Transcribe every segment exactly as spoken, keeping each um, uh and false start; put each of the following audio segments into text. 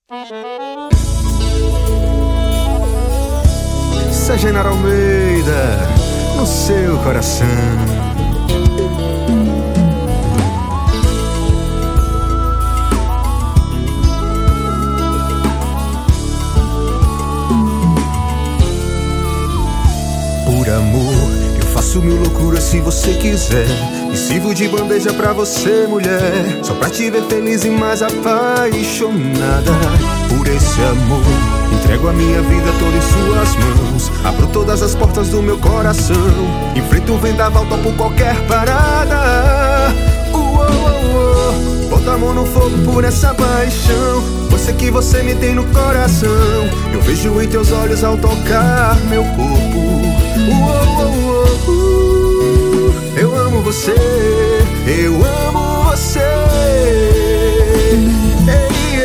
Essa é Genaro Almeida, no seu coração. Por amor, eu faço mil loucuras se você quiser. Me sirvo de bandeja pra você, mulher, só pra te ver feliz e mais apaixonada. Por esse amor, entrego a minha vida toda em suas mãos. Abro todas as portas do meu coração. Enfrento um vendaval, topo qualquer parada. Uh, uh, uh, uh. Bota a mão no fogo por essa paixão. Você que você me tem no coração. Eu vejo em teus olhos ao tocar meu corpo. Uh, uh, uh, uh, uh. Eu amo você, eu amo você. Ei,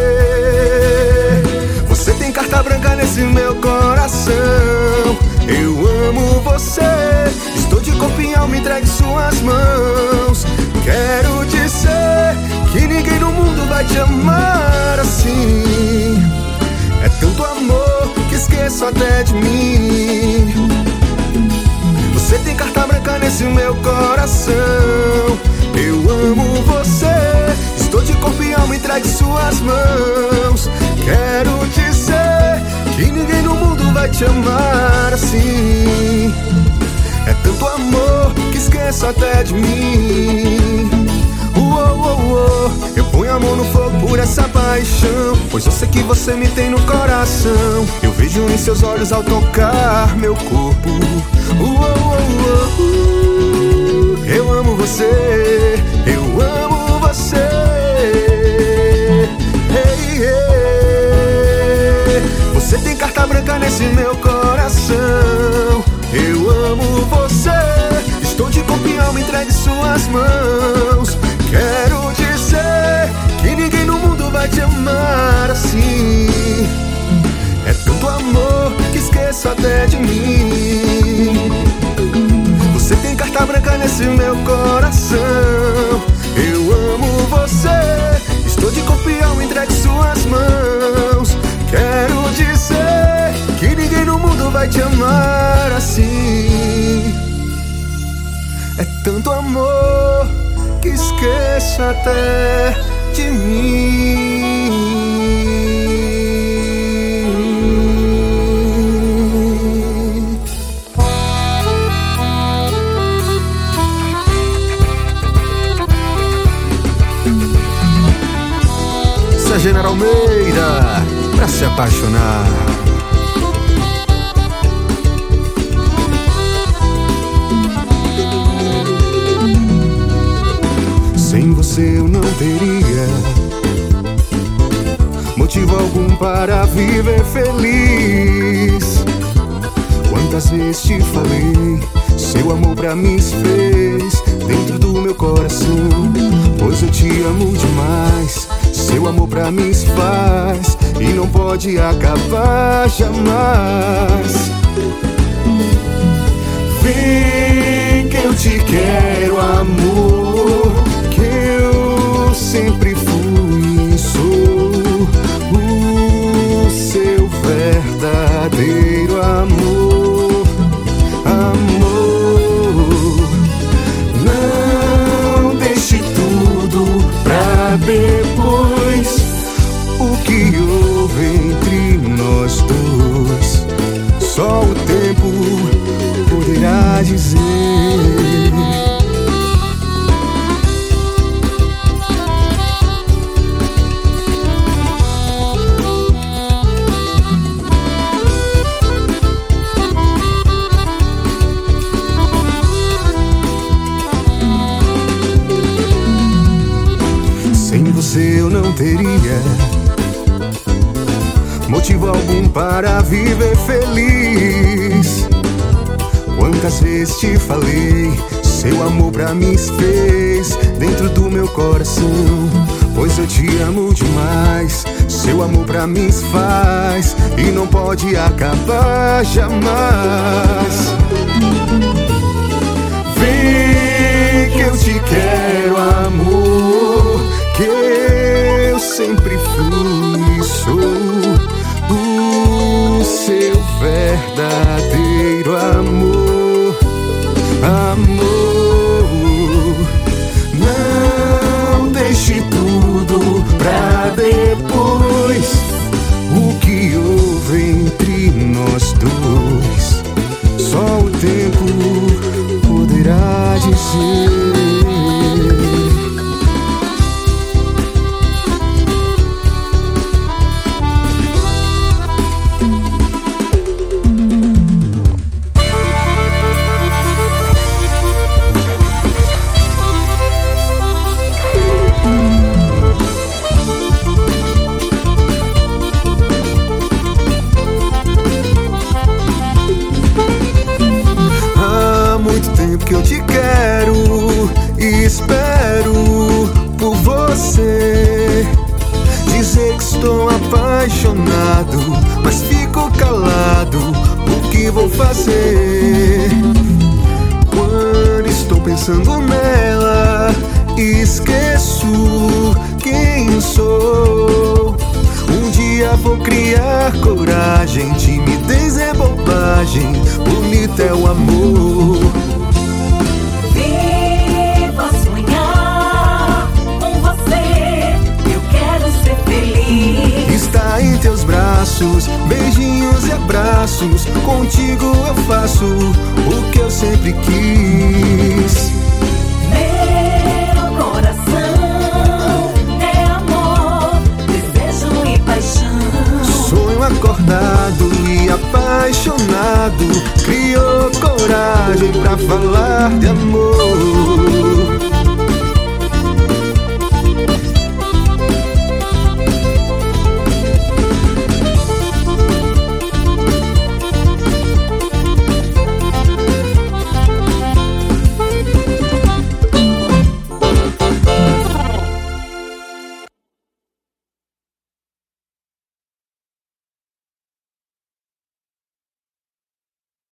ei. Você tem carta branca nesse meu coração. Eu amo você. Estou de corpo e alma entregue em suas mãos. Quero dizer que ninguém no mundo vai te amar assim. É tanto amor que esqueço até de mim. Você tem carta branca nesse meu coração. Eu amo você. Estou de corpo e alma entregue em suas mãos. Quero dizer que ninguém no mundo vai te amar assim. É tanto amor que esqueço até de mim. Uou, uou, uou. Eu ponho a mão no fogo por essa paixão, pois eu sei que você me tem no coração. Eu vejo em seus olhos ao tocar meu corpo. Uou, uou, uou. Eu amo você, eu amo você. Ei, ei. Você tem carta branca nesse meu coração. Eu amo você. Estou de corpo e alma entregue em suas mãos. Quero dizer que ninguém no mundo vai te amar assim. É tanto amor que esqueço até de mim. Você tem carta branca nesse meu coração. Eu amo você. Estou de corpo e alma entregue em suas mãos. Quero dizer que ninguém no mundo vai te amar assim. É tanto amor que esqueço até de mim. Essa é Genaro Almeida, pra se apaixonar. Sem você eu não teria motivo algum para viver feliz. Quantas vezes te falei, seu amor pra mim se fez dentro do meu coração. Pois eu te amo demais, seu amor pra mim se faz e não pode acabar jamais. Vem que eu te quero, amor, que eu sempre fui e sou o seu verdadeiro amor. Amor, não deixe tudo pra depois. O que houve entre nós dois, só o tempo poderá dizer. Sem você eu não teria motivo algum para viver feliz. Quantas vezes te falei, seu amor pra mim se fez dentro do meu coração. Pois eu te amo demais, seu amor pra mim se faz e não pode acabar jamais. Vem que eu te quero, amor, que eu sempre fui sou o seu verdadeiro amor. Amor, não deixe tudo pra depois. O que houve entre nós dois, só o tempo poderá dizer. Que eu te quero e espero por você. Dizer que estou apaixonado, mas fico calado. O que vou fazer? Quando estou pensando nela, esqueço quem sou. Um dia vou criar coragem, timidez é bobagem, bonito é o amor. Está em teus braços, beijinhos e abraços. Contigo eu faço o que eu sempre quis. Meu coração é amor, desejo e paixão. Sonho acordado e apaixonado, criou coragem pra falar de amor.